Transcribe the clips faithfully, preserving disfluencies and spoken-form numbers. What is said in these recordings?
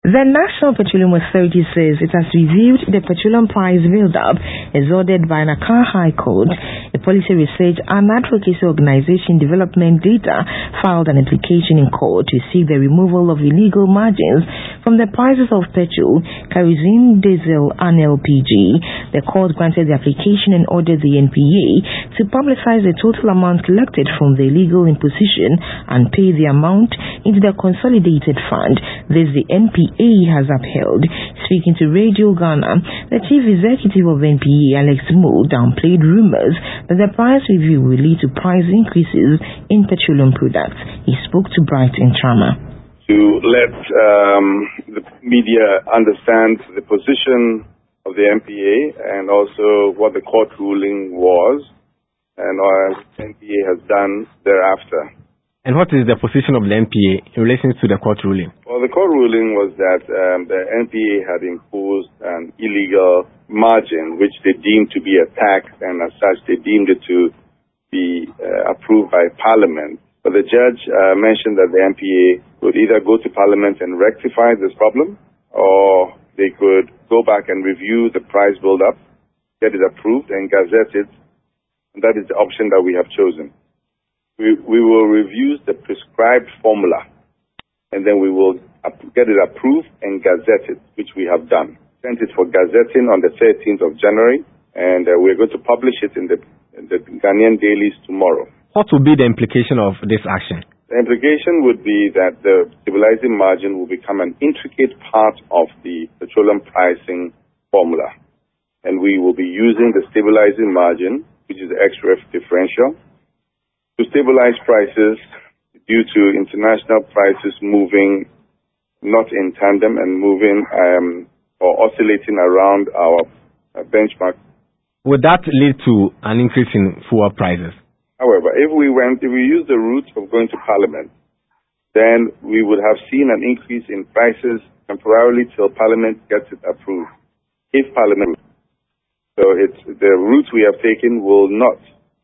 The National Petroleum Authority says it has reviewed the petroleum price build-up as ordered by Accra High Court. A policy research and advocacy organization, Development Data, filed an application in court to seek the removal of illegal margins from the prices of petrol, kerosene, diesel, and L P G. The court granted the application and ordered the N P A to publicize the total amount collected from the illegal imposition and pay the amount into the consolidated fund. This the N P A has upheld. Speaking to Radio Ghana, the chief executive of N P A, Alex Moore, downplayed rumors that the price review will lead to price increases in petroleum products. He spoke to Brighton Trama. To let um, the media understand the position of the N P A and also what the court ruling was and what N P A has done thereafter. And what is the position of the N P A in relation to the court ruling? Well, the court ruling was that um, the N P A had imposed an illegal margin which they deemed to be a tax, and as such they deemed it to be uh, approved by Parliament. But the judge uh, mentioned that the N P A would either go to Parliament and rectify this problem, or they could go back and review the price build-up, get it approved and gazette it, and that is the option that we have chosen. We, we will review the prescribed formula, and then we will get it approved and gazette it, which we have done. Sent it for gazetting on the thirteenth of January, and uh, we're going to publish it in the, in the Ghanaian dailies tomorrow. What will be the implication of this action? The implication would be that the stabilizing margin will become an intricate part of the petroleum pricing formula, and we will be using the stabilizing margin, which is the X-ref differential, to stabilize prices due to international prices moving not in tandem and moving um, or oscillating around our uh, benchmark. Would that lead to an increase in fuel prices? However, if we went, if we use the route of going to Parliament, then we would have seen an increase in prices temporarily till Parliament gets it approved. If Parliament, so it's the route we have taken will not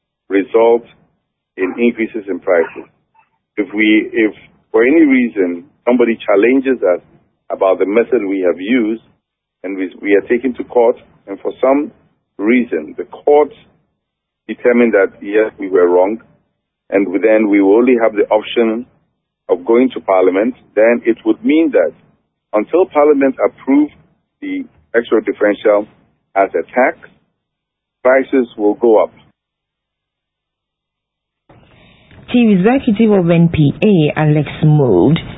result in increases in prices. If we, if for any reason somebody challenges us about the method we have used, and we, we are taken to court, and for some reason the court determined that yes, we were wrong, and then we will only have the option of going to Parliament, then it would mean that until Parliament approves the extra differential as a tax, prices will go up. Chief Executive of N P A, Alex Moore,